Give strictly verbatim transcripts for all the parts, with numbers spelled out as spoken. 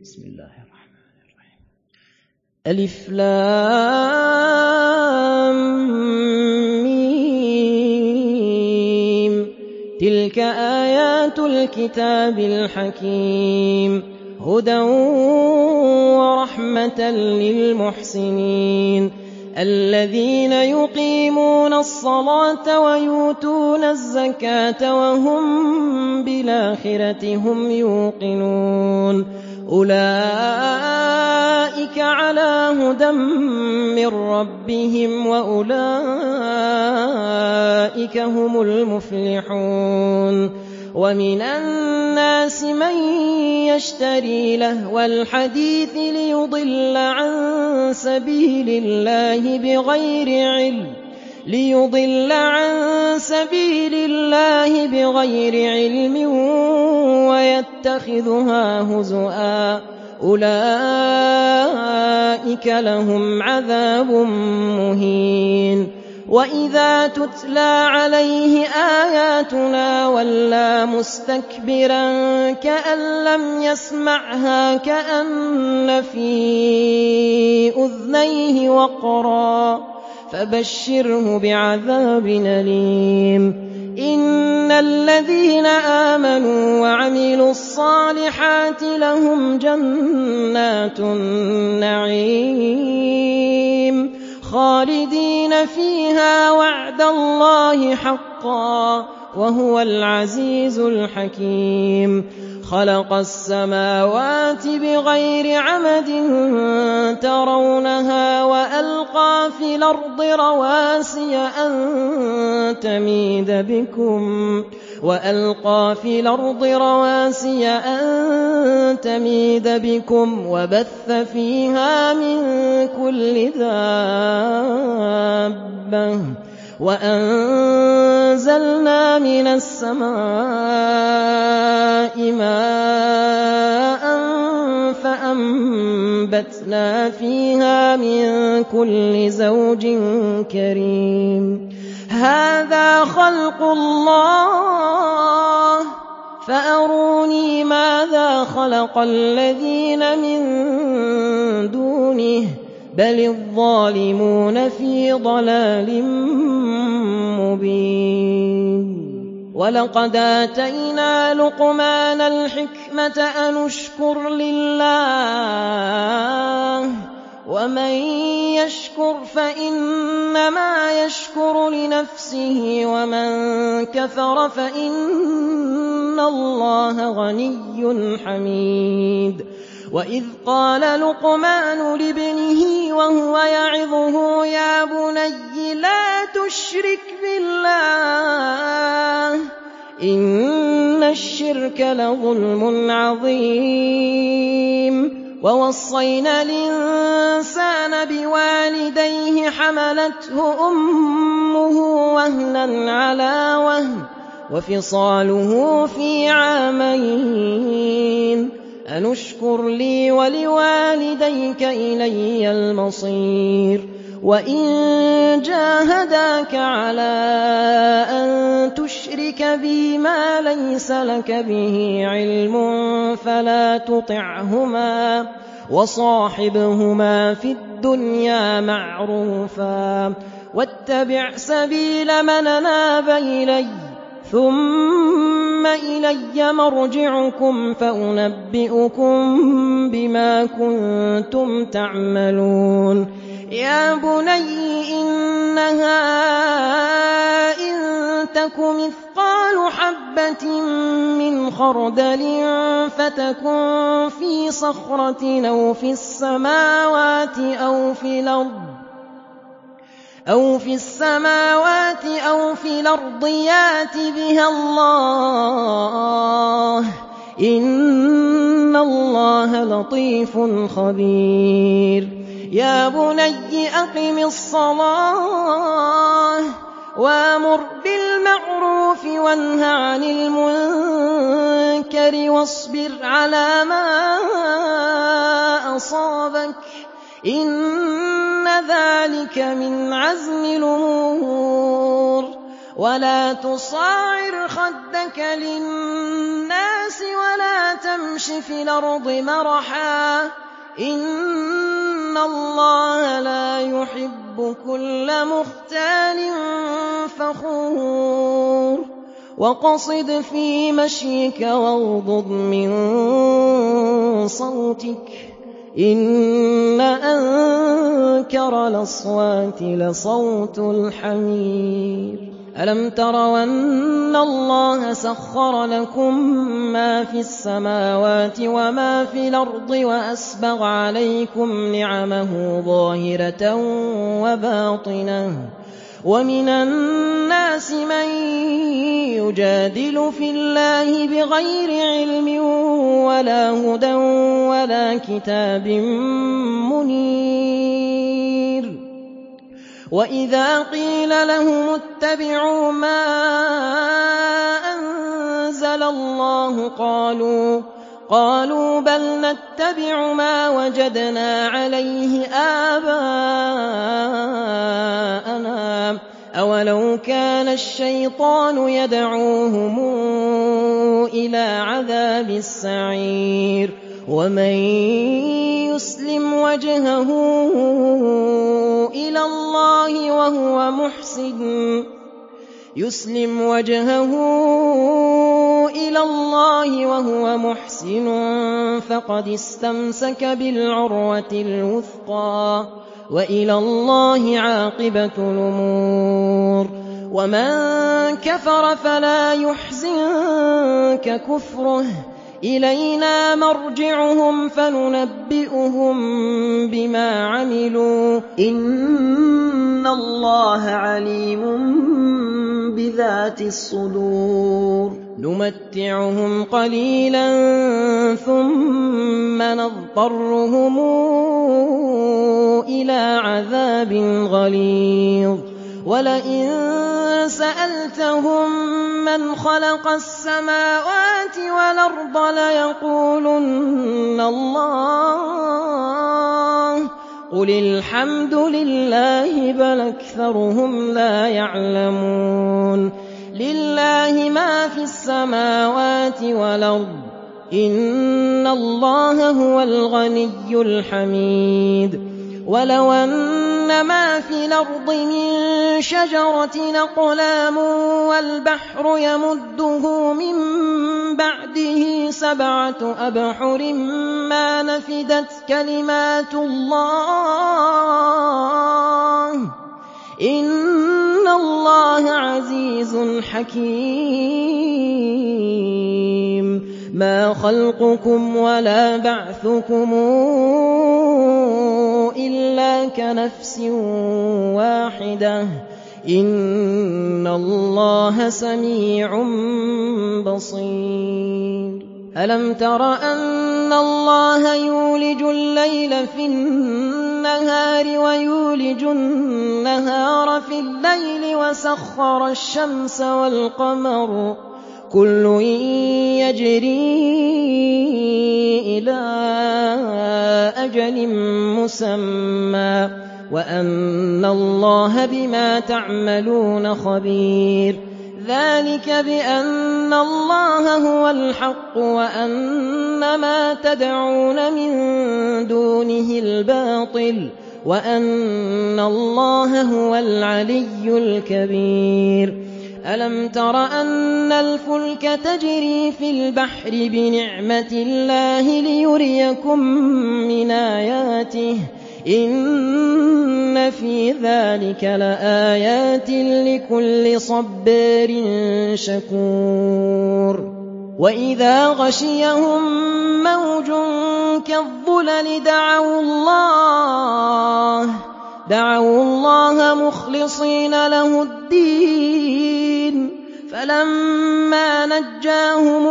بسم الله الرحمن الرحيم. ألف لام ميم. تلك آيات الكتاب الحكيم، هدى ورحمة للمحسنين الذين يقيمون الصلاة ويؤتون الزكاة وهم بالآخرة هم يوقنون أولئك على هدى من ربهم وأولئك هم المفلحون. ومن الناس من يشتري لهو الحديث ليضل عن سبيل الله بغير علم ليضل عن سبيل الله بغير علم ويتخذها هزؤا أولئك لهم عذاب مهين. وإذا تتلى عليه آياتنا ولى مستكبرا كأن لم يسمعها كأن في أذنيه وقرا فبشره بعذاب أليم. إن الذين آمنوا وعملوا الصالحات لهم جنات النعيم خالدين فيها وعد الله حقا وهو العزيز الحكيم. خلق السماوات بغير عمد ترونها وألقى في الأرض رواسي أن تميد بكم وألقى في الأرض رواسي أن تميد بكم وبث فيها من كل دابة وأنزلنا من السماء ماء فأنبتنا فيها من كل زوج كريم. هذا خلق الله فأروني ماذا خلق الذين من دونه بل الظالمون في ضلال مبين. ولقد آتينا لقمان الحكمة أن اشكر لله ومن يشكر فإنما يشكر لنفسه ومن كفر فإن الله غني حميد. وإذ قال لقمان لابنه وهو يعظه يا بني لا تشرك بالله إن الشرك لظلم عظيم. ووصينا الإنسان بوالديه حملته أمه وهنا على وهن وفصاله في عامين أن اشكر لي ولوالديك إلي المصير. وإن جاهداك على أن تشرك بي ما ليس لك به علم فلا تطعهما وصاحبهما في الدنيا معروفا واتبع سبيل من أناب إلي ثم إلي مرجعكم فأنبئكم بما كنتم تعملون. يا بني إنها إن تك مثقال حبة من خردل فتكن في صخرة أو في السماوات أو في الأرض أو في السماوات أو في الأرض يات بها الله إن الله لطيف خبير. يا بني أقم الصلاة وأمر بالمعروف وانه عن المنكر واصبر على ما أصابك إن ذلك من عزم الأمور. ولا تصاعر خدك للناس ولا ولا تمش في الأرض مرحا إن الله لا يحب كل مختال فخور وقصد في مشيك واغضض من صوتك إن أنكر الأصوات لصوت الحمير ألم تروا أن الله سخر لكم ما في السماوات وما في الأرض وأسبغ عليكم نعمه ظاهرة وباطنة ومن الناس من يجادل في الله بغير علم ولا هدى ولا كتاب منير وإذا قيل لهم اتبعوا ما أنزل الله قالوا قالوا بل نتبع ما وجدنا عليه آباءنا أولو كان الشيطان يدعوهم إلى عذاب السعير ومن يسلم وجهه إلى الله وهو محسن يسلم وجهه إلى الله وهو محسن فقد استمسك بالعروة الوثقى وإلى الله عاقبة الأمور ومن كفر فلا يحزنك كفره إلينا مرجعهم فننبئهم بما عملوا إن الله عليم بذات الصدور نمتعهم قليلا ثم نضطرهم إلى عذاب غليظ ولئن سألتهم من خلق السماوات والأرض ليقولن الله قل الحمد لله بل أكثرهم لا يعلمون لله ما في السماوات والأرض إن الله هو الغني الحميد ولو أن ما في الأرض من شجرة أقلام والبحر يمده من بعده سبعة أبحر ما نفدت كلمات الله إن الله عزيز حكيم ما خلقكم ولا بعثكم إلا كنفس واحدة إن الله سميع بصير ألم تر أن الله يولج الليل في النهار ويولج النهار في الليل وسخر الشمس والقمر كل يجري إلى أجل مسمى وأن الله بما تعملون خبير ذلك بأن الله هو الحق وأن ما تدعون من دونه الباطل وأن الله هو العلي الكبير ألم تر أن الفلك تجري في البحر بنعمة الله ليريكم من آياته إن في ذلك لآيات لكل صبار شكور وإذا غشيهم موج كالظلل دعوا الله دعوا الله مخلصين له الدين فلما نجاهم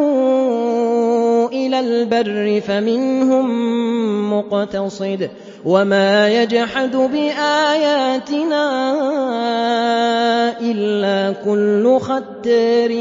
إلى البر فمنهم مقتصد وما يجحد بآياتنا إلا كل ختار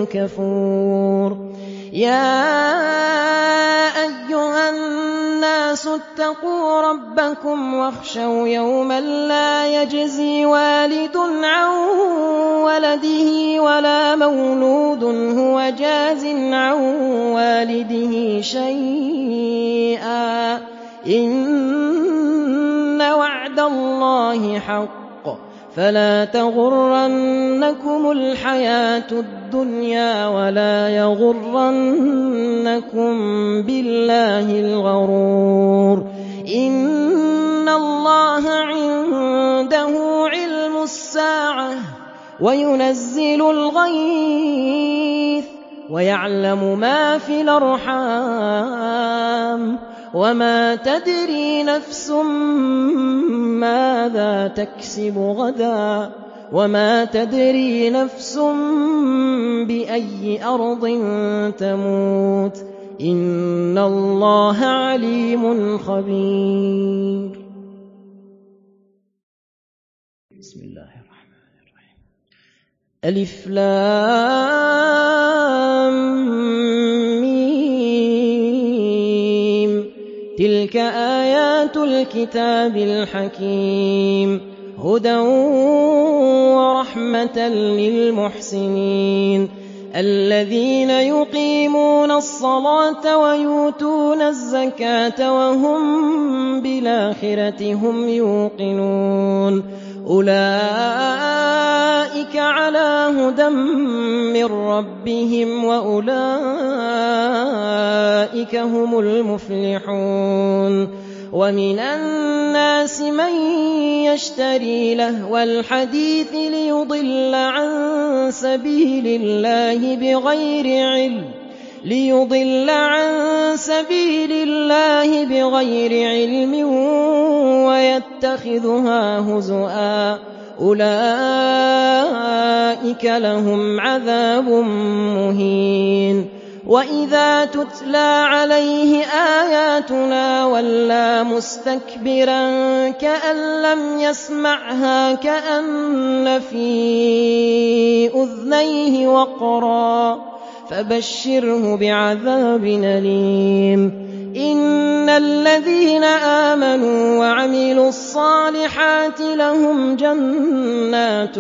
كفور يا أيها الناس النَّاسُ اتَّقُوا رَبَّكُمْ وَاخْشَوْا يَوْمًا لَّا يَجْزِي وَالِدٌ عَن وَلَدِهِ وَلَا مَوْلُودٌ هُوَ جَازٍ عَن وَالِدِهِ شَيْئًا ۚ إِنَّ وَعْدَ اللَّهِ حَقٌّ فَلَا تَغُرَّنَّكُمُ الْحَيَاةُ الدُّنْيَا وَلَا يَغُرَّنَّكُم بِاللَّهِ الْغَرُورُ إِنَّ اللَّهَ عِندَهُ عِلْمُ السَّاعَةِ وَيُنَزِّلُ الْغَيْثَ وَيَعْلَمُ مَا فِي الْأَرْحَامِ وَمَا تَدْرِي نَفْسٌ مَّاذَا تَكْسِبُ غَدًا وَمَا تَدْرِي نَفْسٌ بِأَيِّ أَرْضٍ تَمُوتُ ۚ إِنَّ اللَّهَ عَلِيمٌ خَبِيرٌ. بسم الله الرحمن الرحيم. ألف لام ميم. تلك آيات الكتاب الحكيم، هدى ورحمة للمحسنين الذين يقيمون الصلاة ويؤتون الزكاة وهم بالآخرة هم يوقنون أولئك على هدى من ربهم وأولئك هم المفلحون. ومن الناس من يشتري لهو الحديث ليضل عن سبيل الله بغير علم ليضل عن سبيل الله بغير علم ويتخذها هزؤا، أولئك لهم عذاب مهين. وَإِذَا تُتْلَىٰ عَلَيْهِ آيَاتُنَا وَلَّىٰ مُسْتَكْبِرًا كَأَن لَّمْ يَسْمَعْهَا كَأَنَّ فِي أُذُنَيْهِ وَقْرًا، فَبَشِّرْهُ بِعَذَابٍ أَلِيمٍ. إِنَّ الَّذِينَ آمَنُوا وَعَمِلُوا الصَّالِحَاتِ لَهُمْ جَنَّاتُ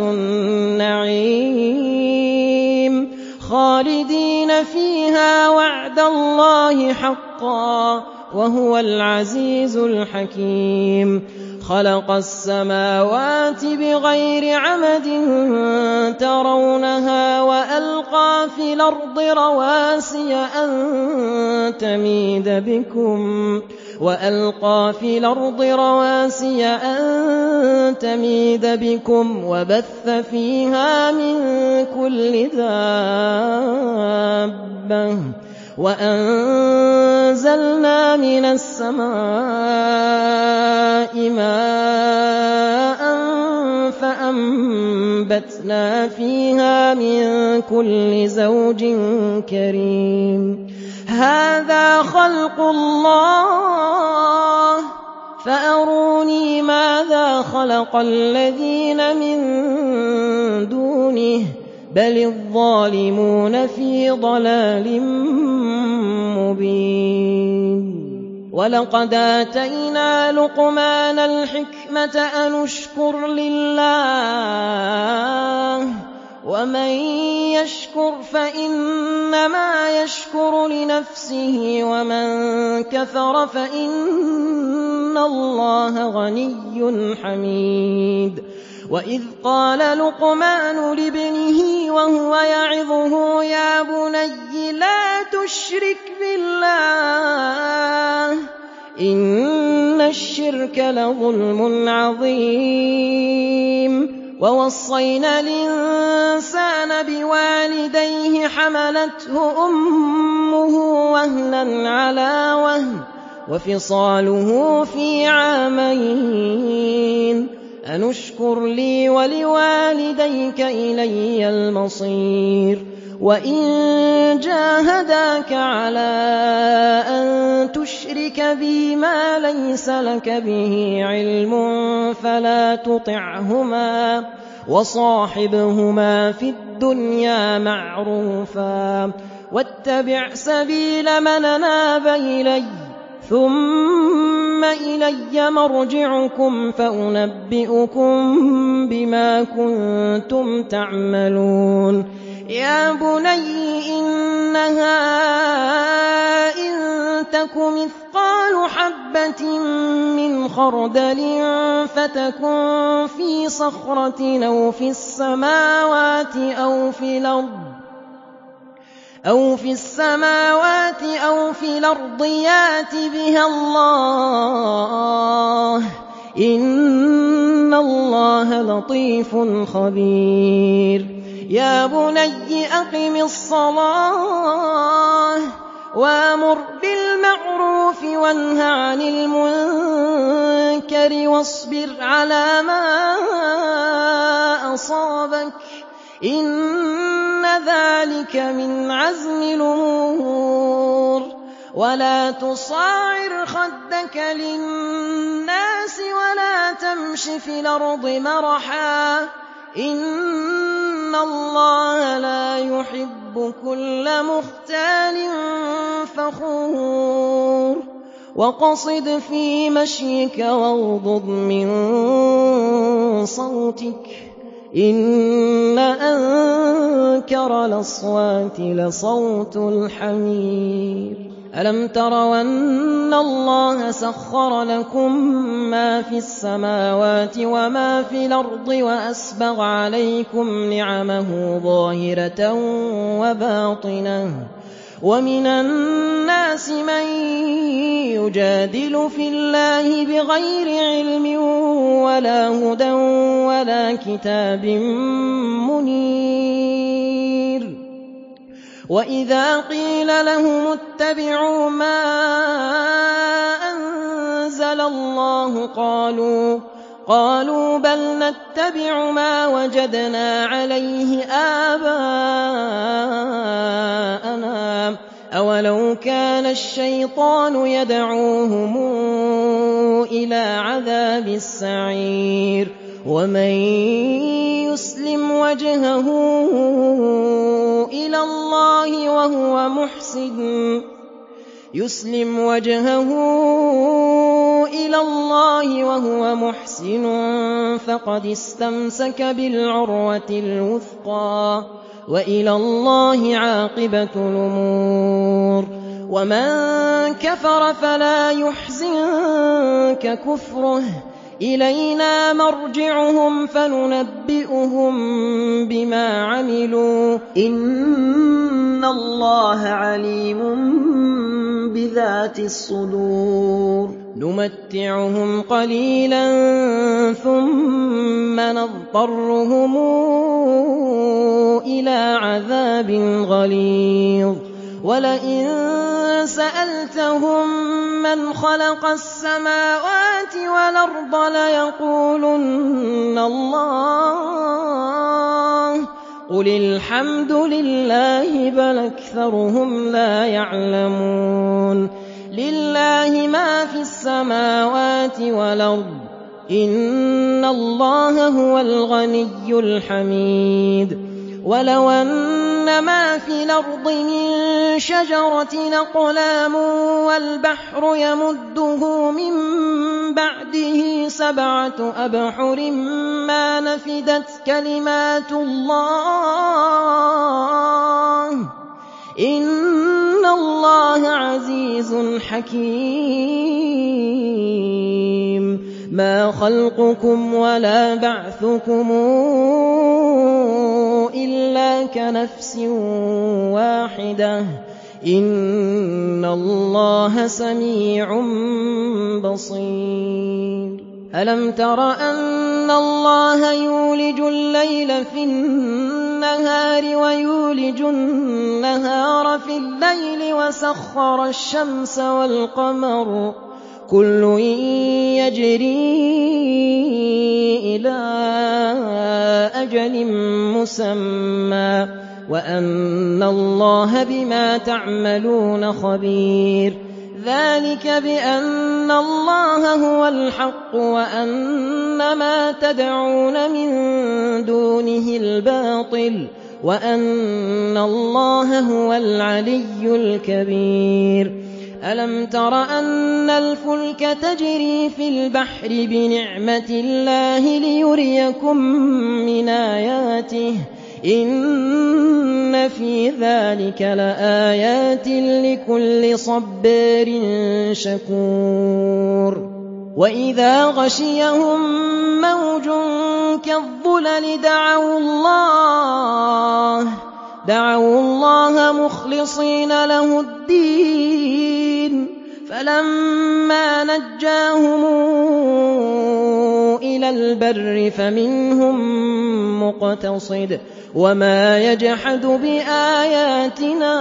النَّعِيمِ خَالِدِينَ فِيهَا، وَعْدَ اللَّهِ حَقًّا ۚ وَهُوَ الْعَزِيزُ الْحَكِيمُ. خَلَقَ السَّمَاوَاتِ بِغَيْرِ عَمَدٍ تَرَوْنَهَا وَأَلْقَىٰ فِي الْأَرْضِ رَوَاسِيَ أَن تَمِيدَ بِكُمْ وَأَلْقَىٰ فِي الْأَرْضِ رَوَاسِيَ أَن تَمِيدَ بِكُمْ وَبَثَّ فِيهَا مِن كُلِّ دَابَّةٍ وَأَنزَلْنَا مِنَ السَّمَاءِ مَاءً فَأَنبَتْنَا فِيهَا مِن كُلِّ زَوْجٍ كَرِيمٍ. هَٰذَا خَلْقُ اللَّهِ فَأَرُونِي مَاذَا خَلَقَ الَّذِينَ مِن دُونِهِ ۚ بَلِ الظَّالِمُونَ فِي ضَلَالٍ مُّبِينٍ. وَلَقَدْ آتَيْنَا لُقْمَانَ الْحِكْمَةَ أَنِ اشْكُرْ لِلَّهِ ۚ وَمَن يَشْكُرْ فَإِنَّمَا يَشْكُرُ لِنَفْسِهِ، وَمَن كَفَرَ فَإِنَّ اللَّهَ غَنِيٌّ حَمِيدٌ. وَإِذْ قَالَ لُقْمَانُ لِابْنِهِ وَهُوَ يَعِظُهُ يَا بُنَيَّ لَا تُشْرِكْ بِاللَّهِ ۖ إِنَّ الشِّرْكَ لَظُلْمٌ عَظِيمٌ. وَوَصَّيْنَا الْإِنسَانَ بِوَالِدَيْهِ حَمَلَتْهُ أُمُّهُ وَهْنًا عَلَىٰ وَهْنٍ وَفِصَالُهُ فِي عَامَيْنِ أَنِ اشْكُرْ لِي وَلِوَالِدَيْكَ إِلَيَّ الْمَصِيرُ. وَإِن جَاهَدَاكَ عَلَىٰ أَن تُشْرِكَ بِي مَا لَيْسَ لَكَ بِهِ عِلْمٌ فَلَا تُطِعْهُمَا، وَصَاحِبْهُمَا فِي الدُّنْيَا مَعْرُوفًا، وَاتَّبِعْ سَبِيلَ مَنْ أَنَابَ إِلَيَّ ثُمَّ ثُمَّ إِلَيَّ مَرْجِعُكُمْ فَأُنَبِّئُكُم بِمَا كُنتُمْ تَعْمَلُونَ يَا بُنَيَّ إِنَّهَا إِن تَكُ مِثْقَالُ حَبَّةٍ مِّنْ خَرْدَلٍ فَتَكُن فِي صَخْرَةٍ أَوْ فِي السَّمَاوَاتِ أَوْ فِي الْأَرْضِ أَوْ فِي السَّمَاوَاتِ أَوْ فِي الْأَرْضِ يَأْتِ بِهَا اللَّهُ ۚ إِنَّ اللَّهَ لَطِيفٌ خَبِيرٌ يَا بُنَيَّ أَقِمِ الصَّلَاةَ وَأْمُرْ بِالْمَعْرُوفِ وَانْهَ عَنِ الْمُنكَرِ وَاصْبِرْ عَلَىٰ مَا أَصَابَكَ ۖ إِنَّ ذَٰلِكَ مِنْ عَزْمِ الْأُمُورِ وَلَا تُصَعِّرْ خَدَّكَ لِلنَّاسِ وَلَا تَمْشِ فِي الْأَرْضِ مَرَحًا ۖ إِنَّ اللَّهَ لَا يُحِبُّ كُلَّ مُخْتَالٍ فَخُورٍ وَاقْصِدْ فِي مَشْيِكَ وَاغْضُضْ مِن صَوْتِكَ ۚ إِنَّ أَنكَرَ الْأَصْوَاتِ لَصَوْتُ الْحَمِيرِ أَلَمْ تَرَوْا أَنَّ اللَّهَ سَخَّرَ لَكُم مَّا فِي السَّمَاوَاتِ وَمَا فِي الْأَرْضِ وَأَسْبَغَ عَلَيْكُمْ نِعَمَهُ ظَاهِرَةً وَبَاطِنَةً ۗ وَمِنَ النَّاسِ مَن يُجَادِلُ فِي اللَّهِ بِغَيْرِ عِلْمٍ وَلَا هُدًى وَلَا كِتَابٍ مُّنِيرٍ وَإِذَا قِيلَ لَهُمُ اتَّبِعُوا مَا أَنزَلَ اللَّهُ قَالُوا قَالُوا بَلْ نَتَّبِعُ مَا وَجَدْنَا عَلَيْهِ آبَاءَنَا ۚ أَوَلَوْ كَانَ الشَّيْطَانُ يَدْعُوهُمْ إِلَىٰ عَذَابِ السَّعِيرِ وَمَن يُسْلِمْ وَجْهَهُ إِلَى اللَّهِ وَهُوَ مُحْسِنٌ يُسْلِمْ وَجْهَهُ إِلَى اللَّهِ وَهُوَ مُحْسِنٌ فَقَدِ اسْتَمْسَكَ بِالْعُرْوَةِ الْوُثْقَىٰ وَإِلَى اللَّهِ عَاقِبَةُ الْأُمُورِ وَمَن كَفَرَ فَلَا يُحْزِنكَ كُفْرُهُ ۚ إِلَيْنَا مَرْجِعُهُمْ فَنُنَبِّئُهُم بِمَا عَمِلُوا ۚ إِنَّ اللَّهَ عَلِيمٌ بِذَاتِ الصُّدُورِ نُمَتِّعُهُمْ قَلِيلًا ثُمَّ نَضْطَرُّهُمْ إِلَىٰ عَذَابٍ غَلِيظٍ وَلَئِن سَأَلْتَهُم مَّنْ خَلَقَ السَّمَاوَاتِ وَالْأَرْضَ لَيَقُولُنَّ اللَّهُ ۚ قُلِ الْحَمْدُ لِلَّهِ بَلْ أَكْثَرُهُمْ لَا يَعْلَمُونَ لِلَّهِ مَا فِي السَّمَاوَاتِ وَالْأَرْضِ ۚ إِنَّ اللَّهَ هُوَ الْغَنِيُّ الْحَمِيدُ وَلَوْ أَنَّ مَا فِي الْأَرْضِ مِن شَجَرَةٍ أَقْلَامٌ وَالْبَحْرُ يَمُدُّهُ مِن بَعْدِهِ سَبْعَةُ أَبْحُرٍ مَّا نَفِدَتْ كَلِمَاتُ اللَّهِ ۗ إِنَّ اللَّهَ عَزِيزٌ حَكِيمٌ مَا خَلْقُكُمْ وَلَا بَعْثُكُمْ إِلَّا كَنَفْسٍ وَاحِدَةٍ ۗ إِنَّ اللَّهَ سَمِيعٌ بَصِيرٌ أَلَمْ تَرَ أَنَّ اللَّهَ يُولِجُ اللَّيْلَ فِي النَّهَارِ وَيُولِجُ النَّهَارَ فِي اللَّيْلِ وَسَخَّرَ الشَّمْسَ وَالْقَمَرَ كُلٌّ يَجْرِي إِلَىٰ أَجَلٍ مُّسَمًّى وَأَنَّ اللَّهَ بِمَا تَعْمَلُونَ خَبِيرٌ ذَٰلِكَ بِأَنَّ اللَّهَ هُوَ الْحَقُّ وَأَنَّ مَا تَدْعُونَ مِن دُونِهِ الْبَاطِلُ وَأَنَّ اللَّهَ هُوَ الْعَلِيُّ الْكَبِيرُ أَلَمْ تَرَ أَنَّ الْفُلْكَ تَجْرِي فِي الْبَحْرِ بِنِعْمَتِ اللَّهِ لِيُرِيَكُم مِّنْ آيَاتِهِ ۚ إِنَّ فِي ذَٰلِكَ لَآيَاتٍ لِّكُلِّ صَبَّارٍ شَكُورٍ وَإِذَا غَشِيَهُم مَّوْجٌ كَالظُّلَلِ دَعَوُا اللَّهَ مُخْلِصِينَ لَهُ الدِّينَ فَلَمَّا نَجَّاهُمْ إِلَى الْبَرِّ فَمِنْهُم مُّقْتَصِدٌ ۚ وَمَا يَجْحَدُ بِآيَاتِنَا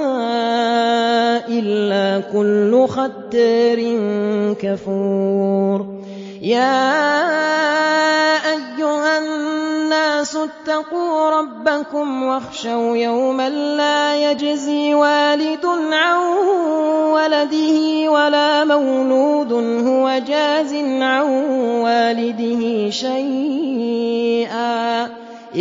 إِلَّا كُلُّ خَتَّارٍ كَفُورٍ يَا أَيُّهَا النَّاسُ اتَّقُوا رَبَّكُمْ وَاخْشَوْا يَوْمًا لَّا يَجْزِي وَالِدٌ عَن وَلَدِهِ وَلَا مَوْلُودٌ هُوَ جَازٍ عَن وَالِدِهِ شَيْئًا ۚ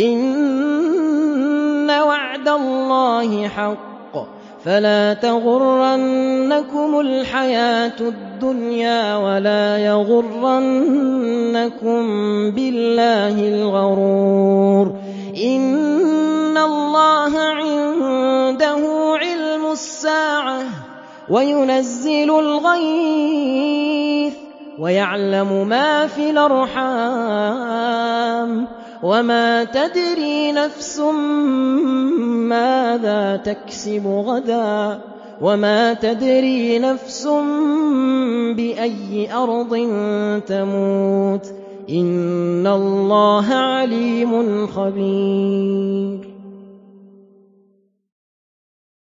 إِنَّ وَعْدَ اللَّهِ حَقٌّ ۖ فَلَا تَغُرَّنَّكُمُ الْحَيَاةُ الدُّنْيَا وَلَا يَغُرَّنَّكُم بِاللَّهِ الْغَرُورُ إِنَّ اللَّهَ عِندَهُ عِلْمُ السَّاعَةِ وَيُنَزِّلُ الْغَيْثَ وَيَعْلَمُ مَا فِي الْأَرْحَامِ وَمَا تَدْرِي نَفْسٌ مَّاذَا تَكْسِبُ غَدًا وَمَا تَدْرِي نَفْسٌ بِأَيِّ أَرْضٍ تَمُوتُ ۚ إِنَّ اللَّهَ عَلِيمٌ خَبِيرٌ